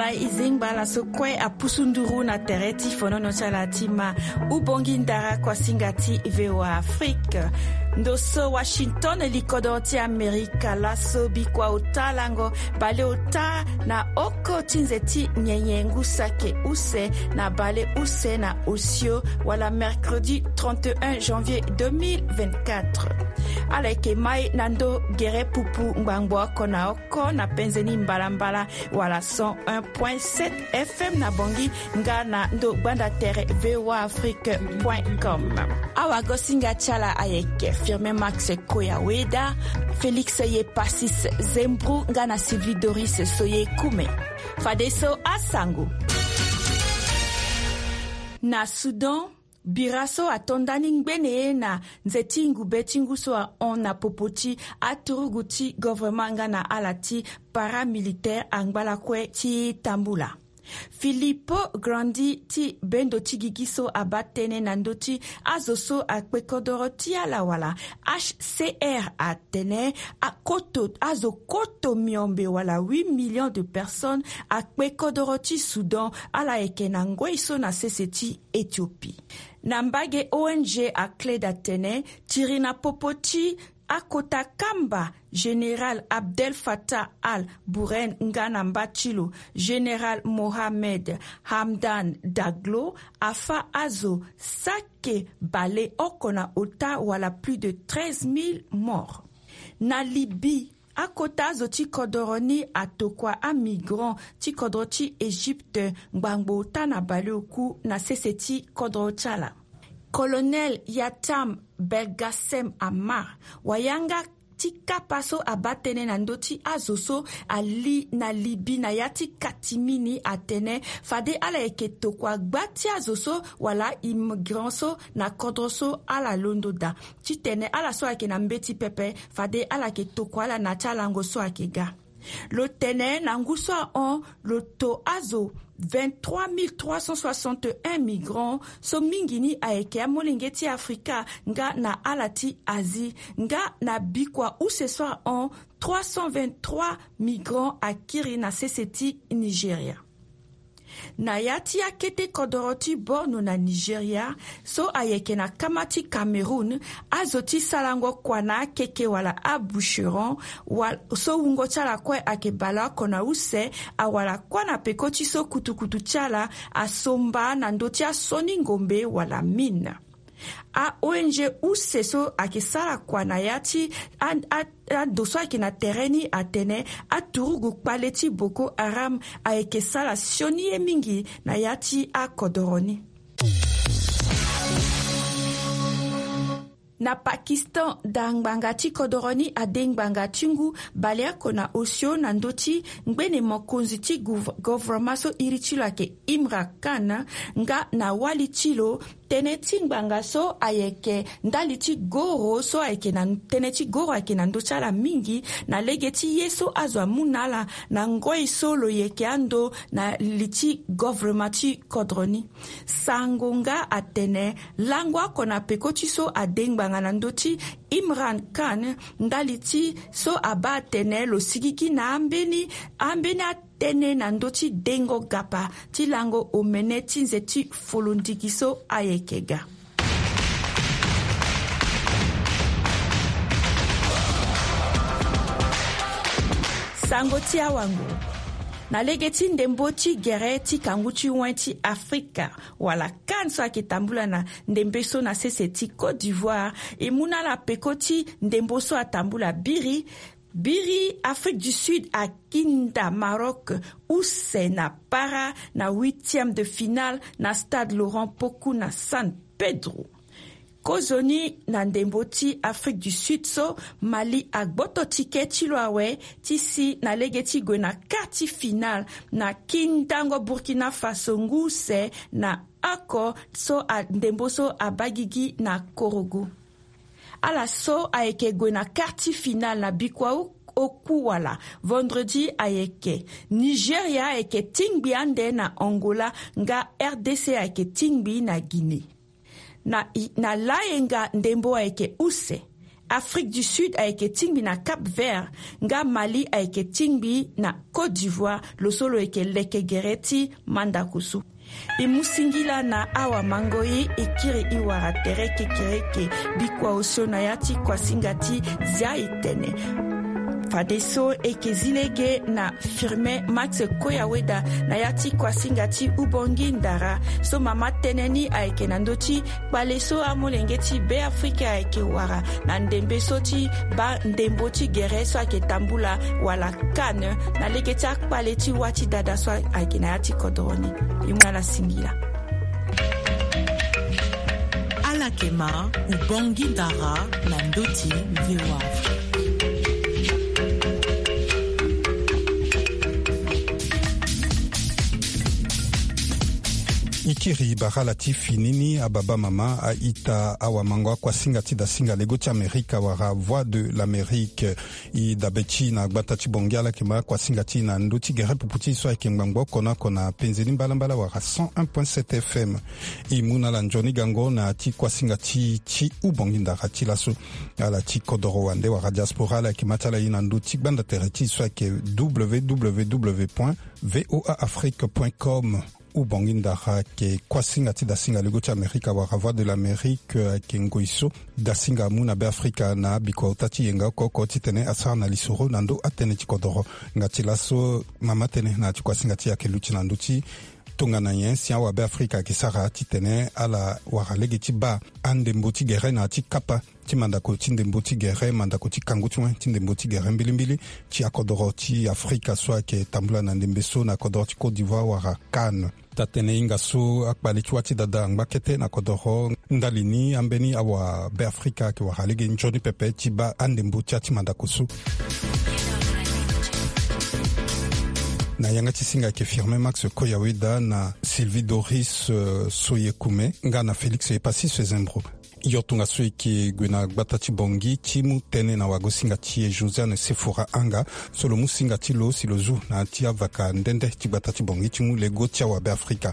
Mai izingbala sokwe a pusunduru na tereti fonono chalatima ubongindara kwa singati VOA Afrique. Ndoso Washington likodoti Amerika laso bikwa utalango bale uta na oko tinzeti nyenyengu sake use na bale use na usio wala mercredi 31 janvier 2024. Aleke mai nando gere pupu mbangbo kona oko na penzeni mbalambala wala 101.7 FM na bongi nga na ndo banda tere voaafrique.com. Awa gosinga chala ayeke firme Max Koyaweda, Félix Yepasis Zembru nga na Sylvie Doris Soye Kume. Fadeso Asango. Na Sudan, Biraso atondani ngbene na nzeti ngubeti nguso a on na popoti aturuguti gouvernement nga na alati paramilitaire angbala kwe ti tambula. Filippo Grandi ti bendo ti gigiso abatene nandoti azoso akpekodoroti ala wala HCR atene azokoto miombe wala 8 millions de personnes akpekodoroti Sudan ala ekenangwe iso na seseti Ethiopie. Nambage ONG akle datene tirina popoti Akota Kamba, Général Abdel Fattah al-Burhan Ngana Mbachilo, Général Mohamed Hamdan Daglo, Afa Azo, Sake Bale Okona Ota wala plus de 13 000 morts. Na Libye, Akota Zoti Kodoroni atokwa a migrant ti kodroti Égypte Ngbango Ota na Bale Oku na seseti Kodrochala. Colonel Yatam Belgasem Amar, wayanga tika paso abatene na ndoti azoso ali na Libi na yati katimini atene fade ala eketo kwa gbati azoso wala immigranso na kodroso ala londoda. Chitene ala so ake na mbeti pepe fade ala keto kwa ala na chalango so ake ga. Le tene na nguso on le to azo 23 361 migrants so mingini aeke amolingeti Afrika nga na alati Asie nga na bikwa ou ce soir en 323 migrants akiri na seseti Nigeria. Na yati akete kodoroti borno na Nigeria so ayeke na kamati Cameroun azoti salango kwana keke wala abusheron so ungo chala kwe akebala kona use awala kwana pekoti so kutukutu chala asomba na ndoti asoni ngombe wala mina. A ONG useso akisala kwa na yati doso akina tereni atene aturugu paleti Boko Haram aekesala sioni emingi na yati a Kodoroni. Na Pakistan, dangbanga ti Kodoroni adengbanga tingu balea kona osio na ndoti ngbene mokonzi ti gouvernement so irichilo ake Imran Khan nga na wali chilo tene tingbanga so ayeke ndali ti goro so ayeke na tene ti goro ayeke na ndochala mingi na lege ti yeso azwa munala na ngoi so lo yeke ando na liti gouvernement ti Kodoroni. Sangonga atene langwa kona pekoti so adengbanga na ndoti Imran Khan ndaliti so aba tene lo sigiki na ambeni atene na ndoti dengo gapa ti lango omene ti nzeti folondikiso ayekega. Sango ti awango. Na legeti ndembo ti gere ti kangu ti wen ti Afrika wala kanso ake tambula na ndembe so na sese ti Côte d'Ivoire e muna la peko ti ndembo so atambula biri Afrique du Sud a kinda Maroc use na para na 8e de finale na stade Laurent Pokou na San Pedro. Kozoni na ndembo ti Afrique du Sud so Mali agboto tike ti lo awe ti si na lege ti gue na kati final na kindango Burkina Faso nguse na ako so a ndembo so abagigi na Korogu. Ala so ayeke gue na kati final na bikwa oku wala vendredi ayeke Nigeria ayeke tingbi ande na Angola nga RDC ayeke tingbi na Guinée. Na laenga ndembo ayeke use Afrique du Sud ayeke tingbi na Cap Vert, nga Mali ayeke tingbi na Côte d'Ivoire, lo solo yeke leke gere ti mandakusu. I musingila na awa mangoi ikiri iwara tereke kireke bikwa osio na yati kwa singati zia itene. Fadeso eke zilege na firme Max Koyaweda na yati kwa singati ubongi ndara so mama teneni aike na ndoti baleso amolengeti be Afrika aike wara na ndembe soti ba ndemboti gere so ake tambula wala kane na legeti akpaleti wati dada so aike na yati kodroni imala singila Alakema ubongi ndara na ndoti VOA. Ikiri baralati finini ababa mama aita awamangwa kwa singati da singa legoti Amerika wara voix de l'Amérique I dabechi na gbatachi bongiala kema kwa singati na nduti gere puputi so ekengbango kona penzeli mbala wara 101.7 FM imuna la njoni gango na ti kwa singati chi ubonginda rati laso ala ti kodoro wande wara diaspora la kemata la ina nduti banda tereti so ke www.voaafrique.com ubongindara ke kwasinga ti dasinga lego ti Amerika wara voix de l'Amérique ke ngoiso dasinga muna be Afrika na biko tati yenga koko ti tene asar na lisoro nando atene ti kodoro ngati laso mama tene na ti kwasinga ti yake luti nando ti tongana yen si awa be Afrika ke sara ti tene ala wara lege ti ba ande mboti gere na ti kapa ti mandako ti ndembo ti gere mandako ti kangu ti wen ti ndembo ti gere mbilimbili ti akodoro ti Afrika so ayeke tambula na ndembe so na akodoro ti Côte d'Ivoire wara Cannes tatene inga so akpali ti wati dada ngbakete na kodoro ndalini ambeni awa be Afrika ke wara lege njoni pepe ti ba andembo ti ati mandako so na yanga ti singa ke firme Max Koyaweda na Sylvie Doris Soyekume nga na Félix Epasi Sezembro yotunga so ki gwena gbata ti bongi ti mu tene na wago singa ti Josiane Sephora anga solo mu singa ti lo si lo zu na ti avaka ndende ti gbata ti bongi ti mu lego ti awa be Afrika.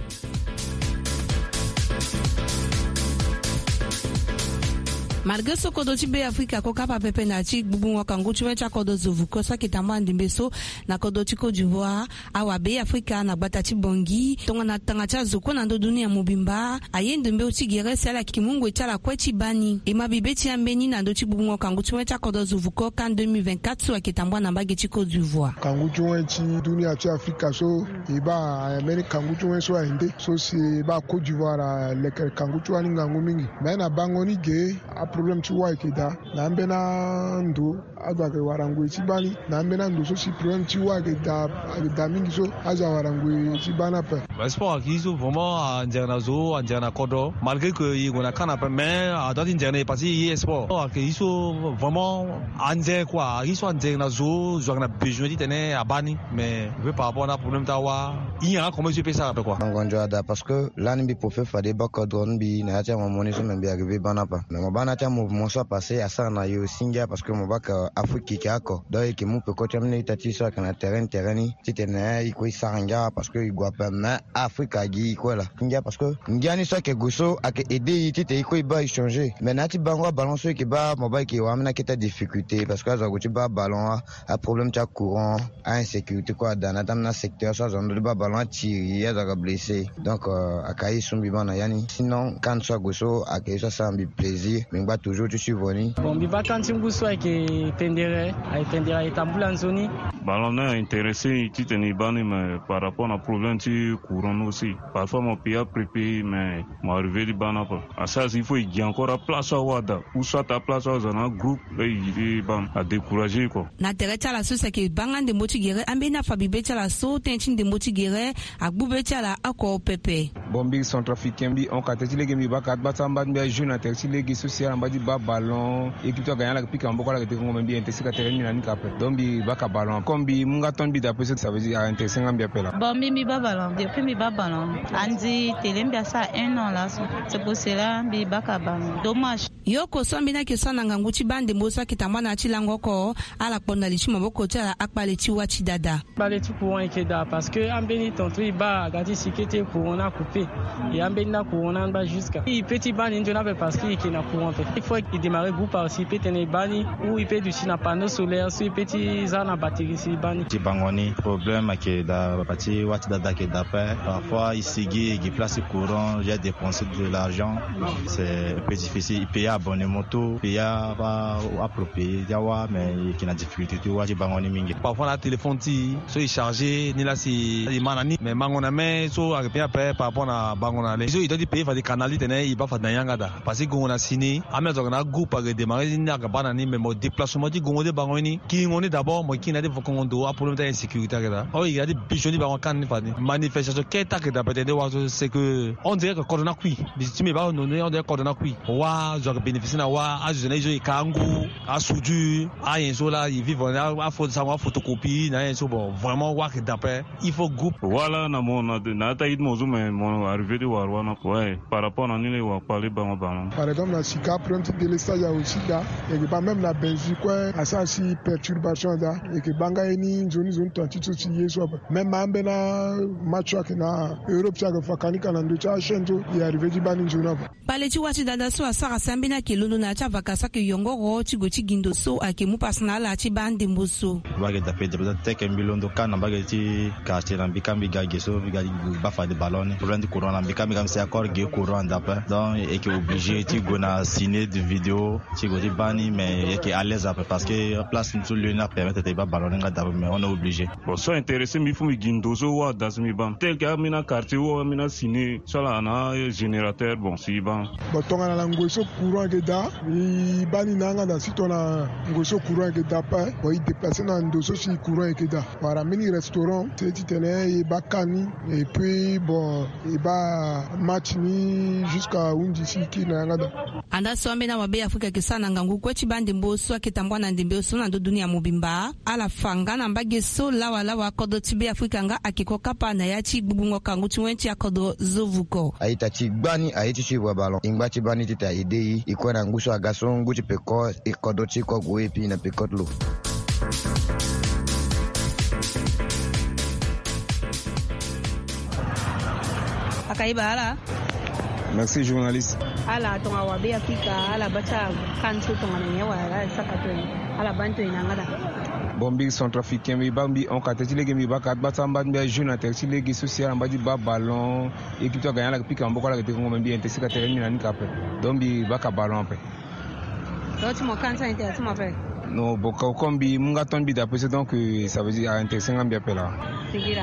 Malgré ce kodo ti be Afrika ko kapa pepe na ti gbugbu wọn kangu ti wen ti akodo zovu ko sa kitamba ndimbe so na kodo ti Côte d'Ivoire awa be Afrika na gbata ti bongi tonga na tanga ti azoko na ndo dunia mobimba aye ndembe ti gere si ala kimungu ti ala kue ti bani e mabibe ti ambeni na ndo ti gbugbu wọn kangu ti wen ti akodo zovu ko kan 2024 so akitamba na mbage ti Côte d'Ivoire kangu ti wen ti dunia ti Afrika so e ba Amerika kangu ti wen so ainde so si ba Côte d'Ivoire lekere kangu ti wani ngangu mingi me na bango ni ge problem ti wa ikeda na mbe na ndo azake warangwe ti bani na mbe na ndo so si problem ti wa ikeda mingi so aza warangwe ti bana pe sport ki so vraiment njana zo njana kodo malgré que yi gona kana pe mais a dati njana parce yi sport que yi so vraiment anje quoi yi so anje na zo na besoin ti tene abani mais par rapport à problème ta wa yi a comment je peux ça quoi ngonjo ada parce que là ni bi pour faire des bac drone bi na tia mo moni so même bi arriver bana pa mais mo bana mouvement soit passé à ça na yo singa parce que mon bac Afrique qui ako donc qui mon peut côté amener tati sur kana terrain ni titena iko saranga parce que il doit pas mais Afrique gi quoi là singa parce que ngani so ke goso ak aider tite iko ba échanger mais nati bango balance qui ba mobile qui amena qui ta difficulté parce que ça go ti ba ballon a problème ta courant a insécurité quoi dans na secteur ça zone de ba ballon tiré ya za blessé donc akai sumbi bana yani sinon quand ça goso ak ça sambi plaisir ba toujours tu suis venu bon bi vacances nguso ke tendere ay tendere itambula nzoni ballon na intéressé ti teni bani mais par rapport à problème ti courant aussi parfois mon pia prépé mais moi arrivé di bana pas à ça il faut y encore à place à wada ou soit à place à un groupe là il ban à décourager quoi na tereta la so ke bangande motigere ambena fabibe ti la so tentin de motigere agbube ti la ako pepe bon bi centrafricain bi on ka teti legi mi bakat batamba bi jeune teti legi social di ba ballon équipe to gagner la pique en beaucoup la te ngom bien intéressé ka terrain ni kapé donc bi baka ballon comme bi munga ton bi d'après ça veut dire intéressé ngam bien pela bon mi ba ballon depuis mi ba ballon andi telembia ça 1 an là c'est pour cela bi baka ballon dommage yoko sombina ke sona ngangu ci bande mbosa kitamba na ci langoko ala ponda li ci maboko tala akpale ci wachi dada bale ci courant ke da parce que ambeni tonto iba gati sikete courant a coupé et ambeni na courant ba jusqu'à il petit bani ndona parce que il na courant il faut qu'il démarre groupe participer tene bani ou il peut du na panneau solaire sur petit za na batterie si bani ci bangoni problème ke da parti wachi dada ke da parfois il sigi qui place courant j'ai dépensé de l'argent c'est un peu difficile il paye abonnement tout paye pas approprié jawa mais qui na difficulté tu wachi bangoni mingi parfois la téléphone ti so il chargé ni là si manani mais mangona mais so a bien payer par rapport à bangona les il doit payer fa des canali tene il va fa danyanga da parce que on a signé amezo na groupe pour démarrer ni ka banani mais mon déplacement di gongo de bangoni qui on est d'abord moi qui na de fokondo a problème d'insécurité da oh il y a des bijoni bangon kan ni fa manifestation keta que da peut-être c'est que on dirait que corona kui tu me ba on dirait corona kui wa zo bénéficier na wa a jeune jo kangu a soudu a yenso là ils vivent a faut savoir photocopie na yenso bon vraiment wa que d'après il faut groupe voilà na mon na ta id mozu mais mon arrivé de warwana ouais par rapport à nile wa parler bango bango par exemple la sika prendre de l'estage aussi là et que pas même la Belgique quoi ça si perturbation là et que banga ni zone tantito si yeso même ambena match na Europe ça fa kanika na ndo cha shento ya arrivé di bani zone pale ci wati dada so asara sambina ke lulu na cha vakasa ke yongoro ci go ci gindo so ake mu personal a ci bande mboso bage da pe de teke mbilondo kana bage ci quartier na bikambi gage so gage ba fa de ballon problème de courant na bikambi comme c'est accord ge courant d'après donc et qui obligé ci go na ciné de vidéo ci go di bani mais qui à l'aise après parce que place tout le na permettre de ba ballon nga d'après mais on est obligé bon so intéressé mi fu mi gindo so wa das mi bam tel que mina quartier wo mina ciné so la na générateur bon si ban bon tonga na ngoso courant ke da i bani nanga da sitona ngoso courant ke da pa bon il déplacer na ndoso si courant ke da para mini restaurant c'est titene et bakani et puis bon et ba match ni jusqu'à undi si ki na ngada anda sombe na wabe Afrika kisana ngangu kwechi bande mboso akitambwa na ndimbe so na dunia mobimba ala fanga na mbage so lawa kodo tibe Afrika nga akikoka pa na yachi bubungo kangu tuwenchi akodo zovuko aita chigbani aiti chibwa balon ingba chibani tita idei iko na nguso agaso nguchi peko ikodo chiko goepi na pekotlo Akaibala. Merci journaliste. Ala tonga wabe Afrika ala bacha kanto tonga nyewa ala sakatwe ala banto inangada. Bombi centrafricain mi bambi on kateti legi mi baka batamba mbi jeune interti legi social ambadi ba ballon équipe to gagner la pika mboko la kete ngombe mbi intesika terrain na nika pe dombi baka ballon pe L'autre mo kansa interti mo pe no boka kombi munga ton bi d'après donc ça veut dire intesika ngambia pe là Sigira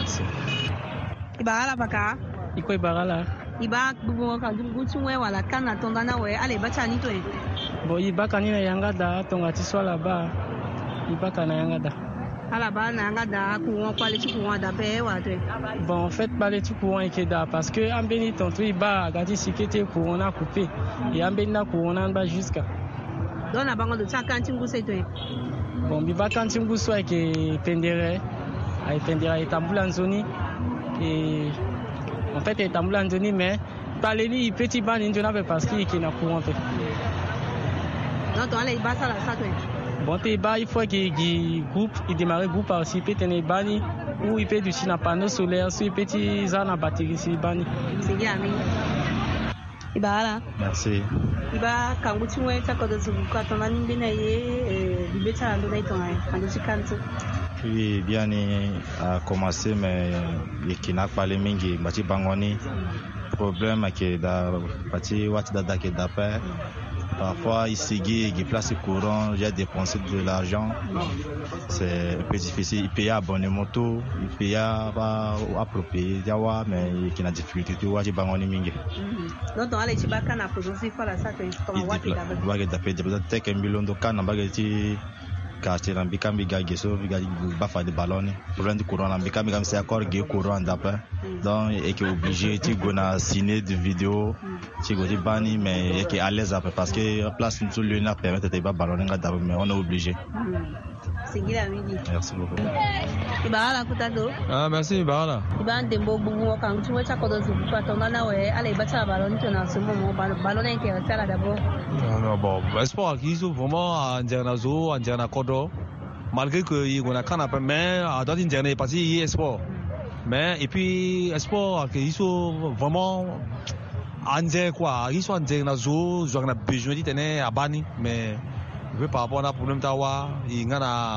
Ibala baka iko ibala iba bubu ka gutu we wala kana tondana we ale bacha ni to bo ibaka ni na yanga da tonga tiswala ba ibaka na yanga da ala ba na yanga da ku won kwale ti ku won da be wa to bon en fait parler ti ku won ke da parce que ambeni tonto iba gati sikete ku won a coupé et ambeni na ku won ba jusqu'à dona bango do chaka ntingu se to bon bibaka ntingu so ke pendere ay pendere itambula nzoni et en fait il est en Anthony mais parler ni petit ban indona parce qu'il na courant non toi les basa la ça bon te ba il faut que groupe il démarrer groupe participer tenir bani ou il peut du na panneau solaire sur petit za na batterie si bani c'est bien ami ibala merci iba kangu chimwe chakodo zubuka tona nimbina ye libeta ndo naitonga kangu chikanto puis bien a commencé mais qui n'a pas les mingi bati bangoni problème que da bati wat dada que d'après parfois il sigi qui place courant j'ai dépensé de l'argent c'est un peu difficile il paye abonnement tout il paye pas approprié jawa mais qui n'a difficulté tu wachi bangoni mingi donc on allait chibaka na produire fala ça que comme wati da bage da pe de teke mbilondo kana bage ti quartier na bikambi gage so gage ba fa de ballon problème de courant na bikambi comme c'est accord ge courant d'après donc et qui obligé ti go na ciné de vidéo ti go di bani mais et qui à l'aise après parce que place tout le na permettre de ba ballon nga d'après mais on est obligé Singila mingi. Merci beaucoup. Ibala kutado. Ah, merci Ibala. Iban dembo bubu kan tuwe cha kodo zubu kwa tonga na we ale bacha ballon tona sumo mo ballon intéressé là d'abord. Non bon, espoir qui sont vraiment en Djernazo, en Djernakodo. Malgré que il y a quand après mais dans une Djerna est passé il espoir. Mais et puis espoir qu'ils sont vraiment en quoi, ils sont en Djernazo, j'en ai besoin de tenir à Bani mais par rapport à problème tawa, il y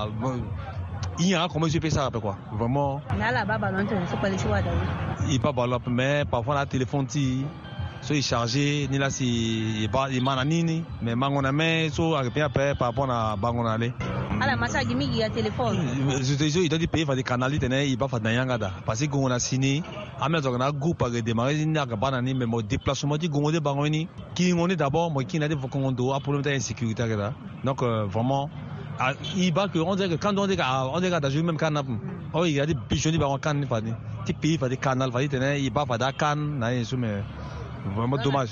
a comment je fais ça après quoi vraiment là-bas ballon tona c'est pas les choix d'ailleurs. Il pas ballon mais parfois la téléphone ti so il chargé ni là si il mananini mais mangona mais so après par rapport à bangona aller ala macha gimi ya téléphone je te dis il doit payer des canaux il pas faire d'yanga da parce que on a signé amel zona groupe à démarrer ni à banani mais mon déplacement dit gonde bangoni qui on est d'abord moi qui n'a des fokondo a problème d'insécurité là donc vraiment il va que on dirait que quand on dit dans même canal oh il y a des pigeons qui vont canal fadi ti pays fadi canal fadi tenait il va fada can na yesu mais vraiment dommage.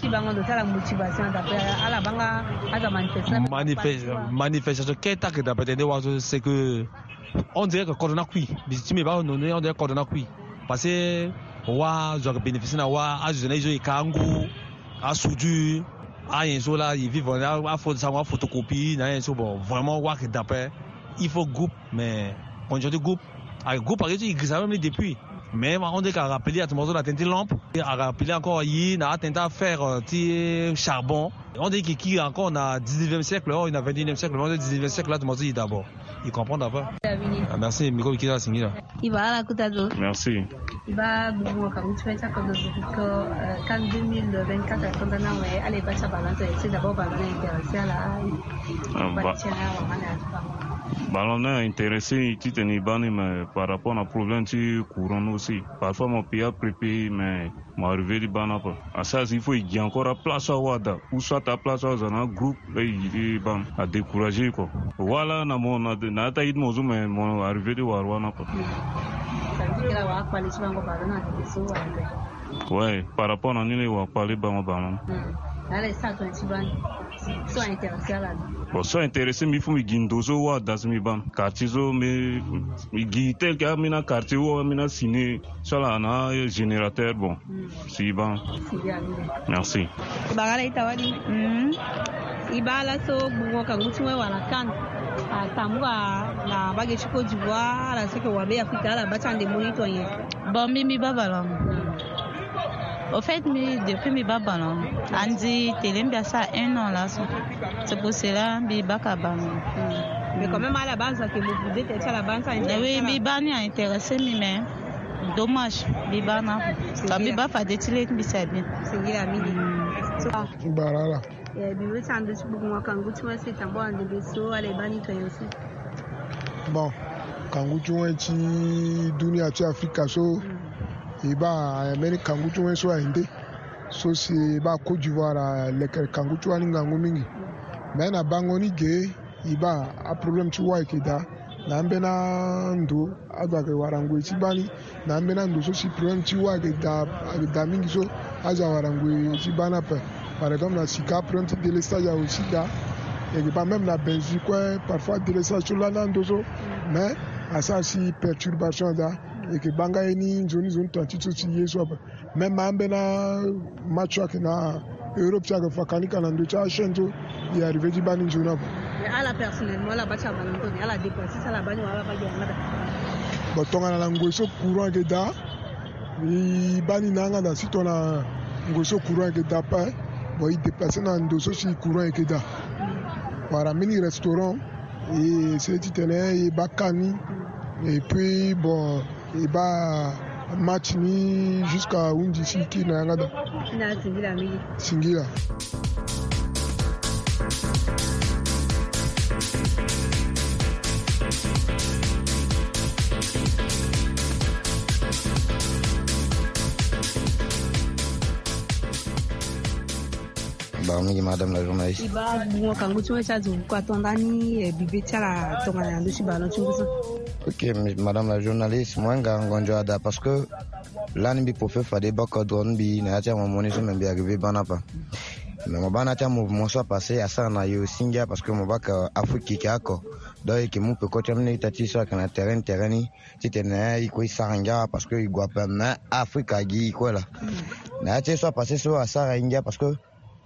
Manifestation c'est que on dirait que Corona kui si me va on dirait Corona kui parce que wa je bénéficie na wa a jeune jo ikangu a soudure a yenso là ils vivent a photocopie na yenso bon vraiment wa que d'après il faut groupe mais on dit groupe avec groupe par exemple il ça même depuis. Mais on dit qu'à rappeler à tout le monde la teinte lampe, à rappeler encore il a tenté à faire petit charbon. On dit qu'il encore na 19e siècle, on a 21e siècle, on dit 19e siècle là tout le monde dit d'abord. Il comprend d'abord. Merci Miko Kira Singila. Il va à la Koutado. Merci. Il va beaucoup comme tu fais ça comme quand 2024 à Tondana ouais, allez pas ça balance, c'est d'abord balance intéressé là. Ballon intéressé, tu t'es banni, mais par rapport au problème du courant aussi. Parfois, mon pays a préparé, mais m'arrivé du ban pas. À ça, il faut y encore à place à Wada. Ou soit à place à un groupe, il est ban à décourager quoi. Voilà, na mon na taïd mozo, mais mon arrivé de Warwana pas. Ouais, par rapport à nous, on va parler ban ballon. Allez, ça, tu sois intéressé là. Bon, soit intéressé, mais il faut me guindozo ou dans mes bancs. Quartier, mais tel qu'il y a un quartier ou un ciné, ça là, on a un générateur, bon. C'est bon. Merci. Bagala itawadi. Ibala so bungo kanguchwe wala kan. Tamwa na bage Côte d'Ivoire, la ce que wabe Afrique là, batande monito yen. Bon, mimi babala. Au fait, depuis mes babans, on dit que ça 1 an là. C'est pour cela que je mais quand même à la base, que vous dites à la base, oui, Bibani a intéressé, mais dommage, Bibana. Quand Biba fait des tilets, c'est bien. C'est bien, Midi. Barala. Bon, quand vous êtes Dunia Africa, so. Iba Amerika kangutu wenso ainde so si ba Côte d'Ivoire le kangutu ani ngangu mingi mais na bangoni ge iba a problem ti wa ikeda na mbena ndo aga ke warangu tibani na mbena ndo so si problem ti wa ikeda mingi so aza warangu tibana par exemple na sika problem ti délestage aussi da et pas même na Belgique quoi parfois délestage sur la ndo so mais à ça si perturbation da et que banga ni zone tantito ti yeso même mambe na match na Europe ça que fakani kana ndo cha chento il arrivé di bani zone à la personnellement la bacha balonto à la dépenser ça la bani wala ba ngada bo tonga na ngoso courant que da i bani nanga da si tona ngoso courant que da pa bo i déplacer na ndo so si courant que da para mini restaurant et c'est titane et bakani et puis bon et bah match ni jusqu'à undi siki na ngada na singila mili singila Madame la journaliste. Iba bungo kangu tuwe chazo kwa tondani bibi chala tonga ya ndoshi balon chunguso. Ok, madame la journaliste, moi ngonjo ada parce que là ni bi pour faire des bacs drone bi na tia mon monnaie même bi arrivé banapa. mais mo bana tia mouvement soit passé à ça na yo singa parce que mo baka Afrique ki ako donc que mon peut continuer tati soit kana terrain ni titena iko isanga parce que igwa pas na Afrique agi ko la na tia soit passé sur à ça inga parce que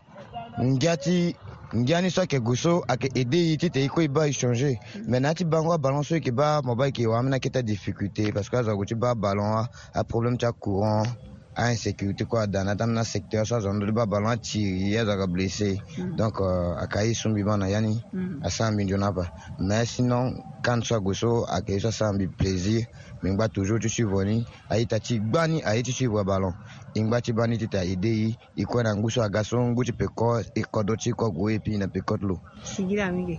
Ngiani soit que goso a que aider tite iko iba échanger mais na ti bango ballon so ke ba mobile ki wa mena keta difficulté parce que ça go ti ba ballon a problème ta courant à insécurité quoi dans na secteur ça zone de ballon tiré ya za blessé donc a kai sumbi bana yani à 100 millions pas mais sinon quand ça goso a que ça semble plaisir mais ba toujours tu suivre ni aita ti gbani aita suivre ballon ingba ti bani ti ta idei iko na nguso agaso nguti peko ikodo ti ko go epi na pekotlo sigira mingi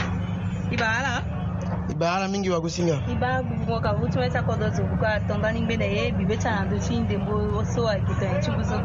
ibala mingi wa kusinga iba bubuka vutu weta kodozo buka tondani mbele ye bibeta ando chinde mbo oso akita chibuzo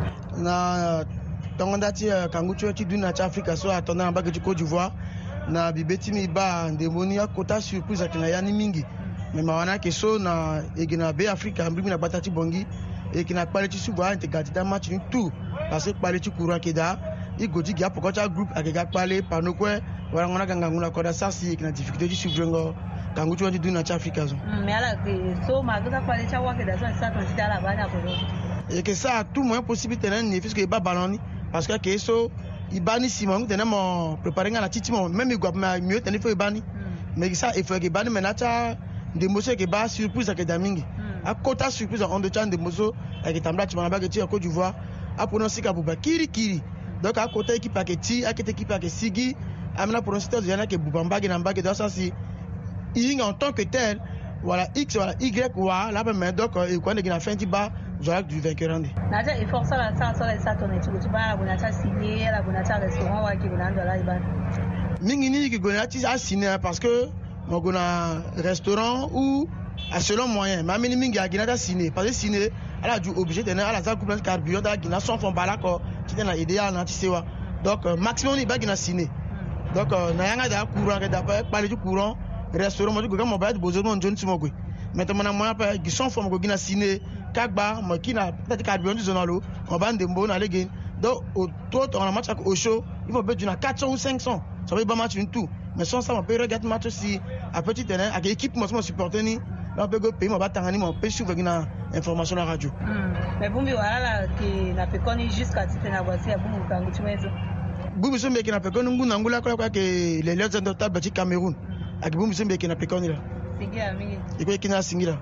na tongonda ti kanguchu ti duna cha Africa so atona na bageti Côte d'Ivoire na bibeti mi ba ndemoni akota surprise akina yani mingi mais mawana ke so na egina be Africa mbi na batati bongi e kina pale ti suba integrate ta match ni tout parce que pale ti courant keda igoti gi apokocha group akega pale panokwe wala ngona kanga nguna koda sasi kina difficulté ti suivre kanguchu wandi duna cha Africa zo mais ala ke so magoza pale cha wake da so sa ton ti ala bana ko et que ça tout moyen possible tenen ni puisque ba ballon parce que so ibani simon tenen mo préparer ngana titi mo même igwa mieux tenen fo ibani mais ça il faut que ibani menacha de moso ke ba surprise ke damingi a kota surprise on de chan de moso ke tambla ti bana ba ke ti Côte d'Ivoire a prononcer ka buba kiri donc a kota équipe ke ti a kete équipe ke sigi amena prononcer de yana ke buba mbage na mbage dans ça si il en tant que tel voilà x voilà y wa la même donc et quand il a fin ti ba Joak du vainqueur andi naja e força la sa tonne tu ba la bonata signer la bonata restaurant wa ki bonando la iban mingi ni ki gonati a signer parce que mon gona restaurant ou à selon moyen mais mini mingi a ginata signer parce que signer ala du obligé de na ala za couple carburant da gina son fond bala ko ti na idéal na ti sewa donc maximum ni ba gina signer donc na yanga da courant ke da pa parler du courant restaurant mo go mo ba bozo mo njon ti mo gwe maintenant mo pa gi son fond go gina signer kagba mo kina peut-être carburant du zonalo on va ndembo na legen donc au tout on a match au show il faut bettre 400 ou 500 ça va pas match une tout mais sans ça on peut regarder match aussi à petit terrain avec équipe moi supporter ni là on peut go payer moi batangani moi peut suivre na information la radio mais bumbi wala ki na pekoni jusqu'à tena voici bumbi kangu tumezo bumbi so mbeki na pekoni nguna ngula kwa ke les lions de table du Cameroun avec bumbi so mbeki na pekoni là singira mingi iko kina singira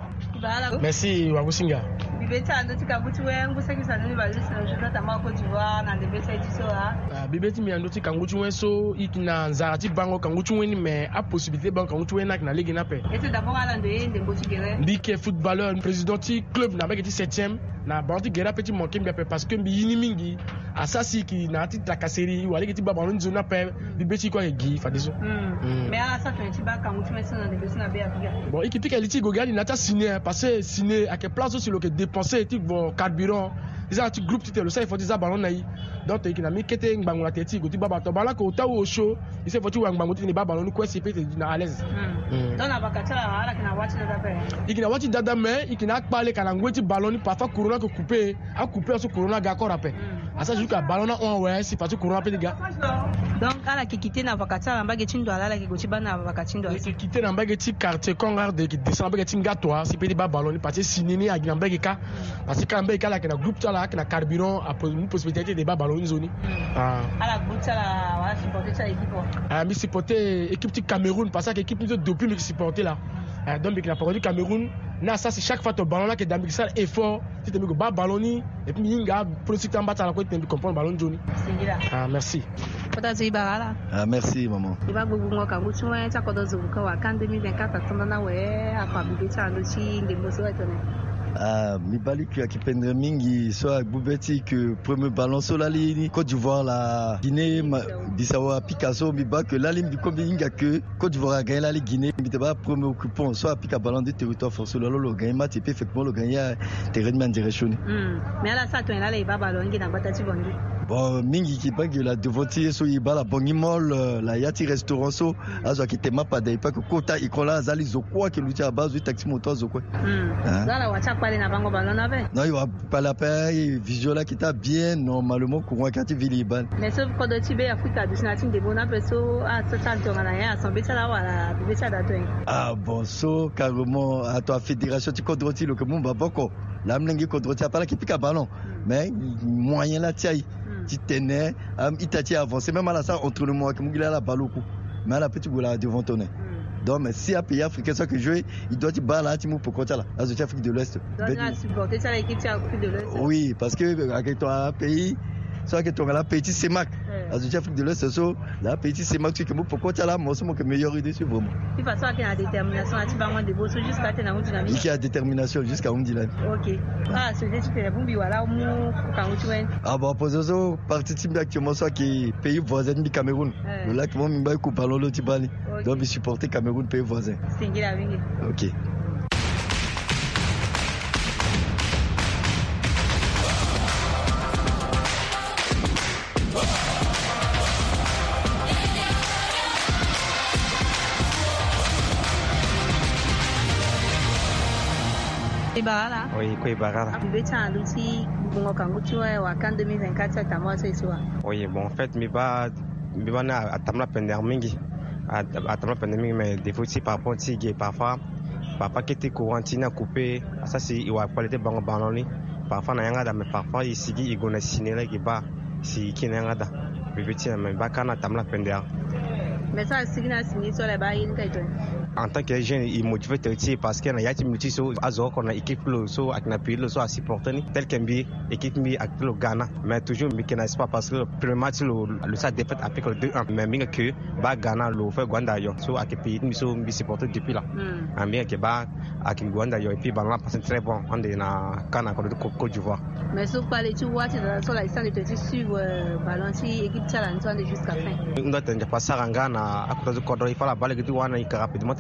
merci wa kusinga bibeti ando tika buti wengu sekisa nini balisi na jota tama Côte d'Ivoire na ndebesa etisoa bibeti mi ando tika nguchu wenso ikina nzarati bango kanguchu weni mais a possibilité bango kanguchu wena na ligue na pe ete d'abord ala ndo ndembo tigere ndike footballeur président ti club na bageti 7e na banti gera petit manquer mbi parce que mbi yini mingi asasi ki na ti takaseri wale ki ti ba ballon zona pe bibeti ko gi fadiso mais ala sa to ti ba kanguchu wenso na ndebesa na be Afrika bon ikiti ka liti go gadi na ta signer parce que signer à quelle place sur le que dépenser ti vos carburant ils ont un groupe ti le ça il faut dire ballon na yi donc il na mi kete ngbangu na ti go ti baba to bala ko ta wo show il faut ti wa ngbangu ti ni ba ballon ko si pe na à l'aise donc na bakatala ala kina wati dada pe ikina wati dada mais ikina pale kana ngweti ballon parfois corona ko couper a couper so corona ga ko rappel asa jusqu'à ballon on ouais si parti corona pe ga donc ala kikite na bakatala mbage tindo ala ki go ti bana bakatindo kikite na mbage ti quartier kongar de ki descend mbage ti ngato si pe ba ballon parti sinini a mbage ka parce que mbage ka la kina groupe tala kina carburant a une possibilité de ba ballon zoni ala groupe tala wa supporter ta équipe mi supporter équipe ti Cameroun parce que équipe depuis mi supporter là donc mi kina parti Cameroun na ça c'est chaque fois ton ballon là que dans ça effort si tu me go ba ballon ni et puis minga politique en battre la côté tu comprendre ballon zoni merci merci maman iba gugu ngoka nguchwe cha kodozo ka wa kan 2024 tondana we apa bibeta ndo chi ndembo so etone mibali qui pendre mingi soit Boubeti que premier ballon sur la ligne Côte d'Ivoire la Guinée Bissau Picasso miba que la ligne du Combinga que Côte d'Ivoire a gagné la Ligue Guinée mais pas premier occupant soit Pica ballon de territoire forcé le gagné match et effectivement le gagné terrain de direction mais là ça toi là il va ballon qui dans batati bondu bon mingi qui pas que la devantier so iba la bongi mall la yati restaurant so azo qui te mapa de pas que kota ikola zali zokwa que lutia base taxi moto zokwa la wacha pale na bango balona ve non il va pas la paix vision là qui t'a bien normalement courant kati viliban mais sauf que de Tibet Africa destination de bona peso à total to ngana ya son beta la wala beta da toi ah bon so carrément à toi fédération tu contrôles le que mon baboko la mlengi contrôle pas là qui pique à ballon mais moyen là tiai tu tenais itati avancé même à la ça entre le mois que mugila la balle coup mais à la petite boula devant ton nez donc mais si à pays africain ça que jouer il doit te baller tu mou pour côté là à Afrique de l'Ouest supporter ça l'équipe Afrique de l'Ouest oui parce que avec toi pays soit que tu as la petite Semak à Afrique de l'Ouest so la petite Semak tu que mou pour côté là moi c'est mon meilleure idée sur vraiment il faut ça qu'il y a détermination à tu vas de beau jusqu'à te na dynamique il y a détermination jusqu'à Umdilan OK ah c'est des tu bon bi wala mu quand tu es ah bon poser participe actuellement soit qui pays voisin du Cameroun le lac mon mba ko ballon le tibali donc supporter Cameroun pays voisin Singila wingi OK Oui, quoi Barala. Oui, bon en fait, mais à tamla pendermingi, à tamla pendermingi, mais des fois aussi par rapport à parfois, papa qui était quarantaine coupé, ça c'est il va qualité bango banoni, parfois na yanga mais parfois ici il gonna signer qui ba si qui na yanga mais petit mais ba kana tamla pender. Mais ça signer sur les bails en tant que jeune il motive te parce que na yati multi so azo ko na équipe lo so ak na pilo so à supporter tel qu'embi équipe mi ak le Ghana mais toujours mi kena pas parce que le premier match le ça défaite après le 2-1 mais mi que ba Ghana lo fait Rwanda yo so ak pays mi so mi supporter depuis là en bien que ba ak Rwanda yo et puis ba là passe très bon on est na Ghana Côte d'Ivoire mais so pas les tu vois sur la liste de te suivre ballon si équipe challenge on jusqu'à fin on doit te passer en Ghana à côté de Côte d'Ivoire il faut la balle que tu vois na rapidement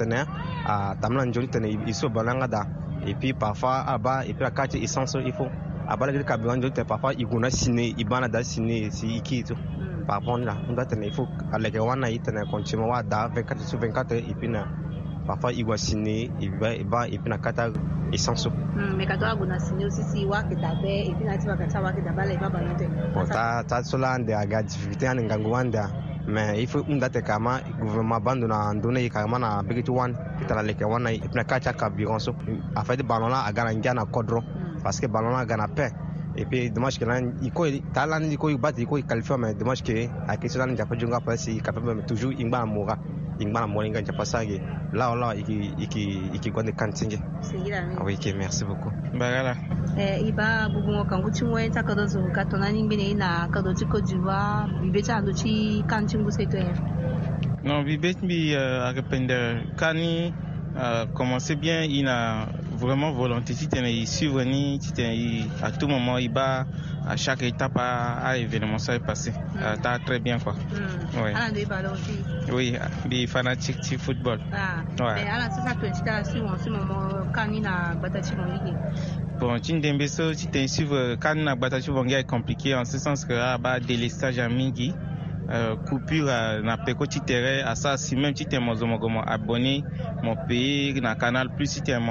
à tamla njoli tene iso balanga da et puis parfois aba et puis la carte essence il faut aba la kabila njoli tene parfois iguna sine ibana da sine si ikitu par rapport là on doit tenir il faut aller que wana itene continuer wa da 24 sur 24 et puis na parfois igwa sine iba et puis na kata essence mais quand on a signé aussi si wa que tabe et puis na tiba kata wa que dabala iba balonte ta sola ande aga difficulté en ngangwanda mais il faut date kama gouvernement bandona ndone kama na bigitu one itala leke wana ipna kacha kabiron so a fait ballon là agana ngana kodro parce que ballon là gana pain et puis dommage que là iko talent iko bat iko qualifié mais dommage que a question là njapa junga pas si capable toujours ingba mora moringa njapa sage là iki gonde kantinge oui ok merci beaucoup bagala iba bubu kangu chimwe takado zo katona ningene na kado Côte d'Ivoire bibecha ndo chi kantingu seto non bibet bi arrepender kani commencer bien il a vraiment volonté il suivre ni à tout moment il bat à chaque étape à événement ça est passé t'as très bien quoi oui ala de ballon aussi oui bi fanatique du football ouais mais ala ça tu t'as suivre en ce moment kani na batachi mongi bon Tindembe so tu suivre kani na batachi mongi est compliqué en ce sens que ba délestage à mingi coupure na peko titere à ça si même tu t'es mon abonné mon pays na Canal Plus si t'es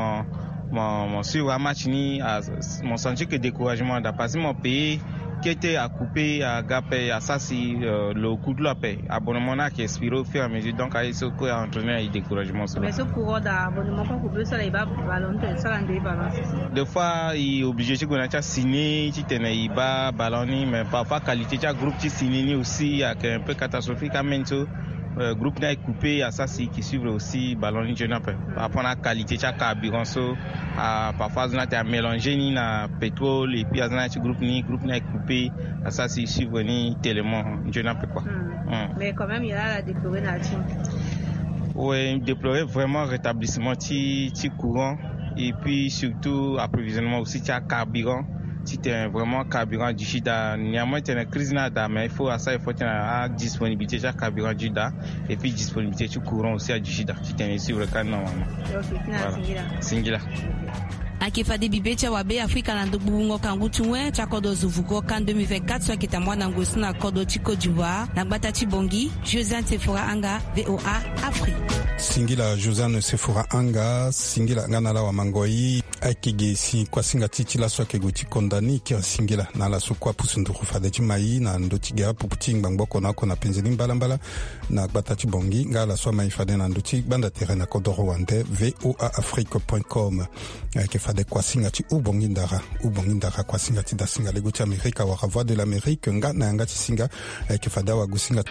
mon sur un match ni mon senti que découragement da passer mon pays qui était à couper à gapé à ça si le coup de la paix abonnement là qui expire au fur et à mesure donc à ce que entraîner et découragement mais ce courant d'abonnement qu'on coupe ça il va ballon ça en des ballons des fois il est obligé de connaître signer tu tenais il va ballonner mais parfois qualité tu groupe tu signer aussi avec un peu catastrophique à même groupe n'a coupé à ça si qui suivre aussi ballon je n'ai pas par rapport à la qualité tu carburant so parfois on a mélangé ni na pétrole et puis on a groupe n'a coupé à ça si suivre ni tellement je n'ai pas quoi mais quand même il y a la déplorer là-dessus oui déplorer vraiment rétablissement ti courant et puis surtout approvisionnement aussi tu carburant si tu es vraiment carburant du Jida, néanmoins tu as une crise nada, mais il faut à ça il faut une disponibilité de carburant du Jida et puis disponibilité du courant aussi à du Jida. Tu es sur le cas normalement. Ok, voilà. Singila. akifade bibecha wabe Afrika na ndubungo kangu tuwe chakodo zuvugo kan 2024 soit kitambwa na ngosi na kodo chiko d'Ivoire na gbatachi bongi Josiane Sephora Anga VOA Afrique singila Josiane Sephora Anga singila ngana la wa mangoi akige si kwa singa titila so ke goti kondani ki singila na la so kwa pusunduru fade chimai na ndotiga puputi ngbangoko na kona penzeli mbala na gbatachi bongi ngala so mai fade na ndoti banda terrain na kodo rwande voaafrique.com ke fade kwa singa ti ubongi ndara kwa singa ti da singa lego ti Amerika wa Voix de l'Amérique nga na ngati singa ke fada wa gusinga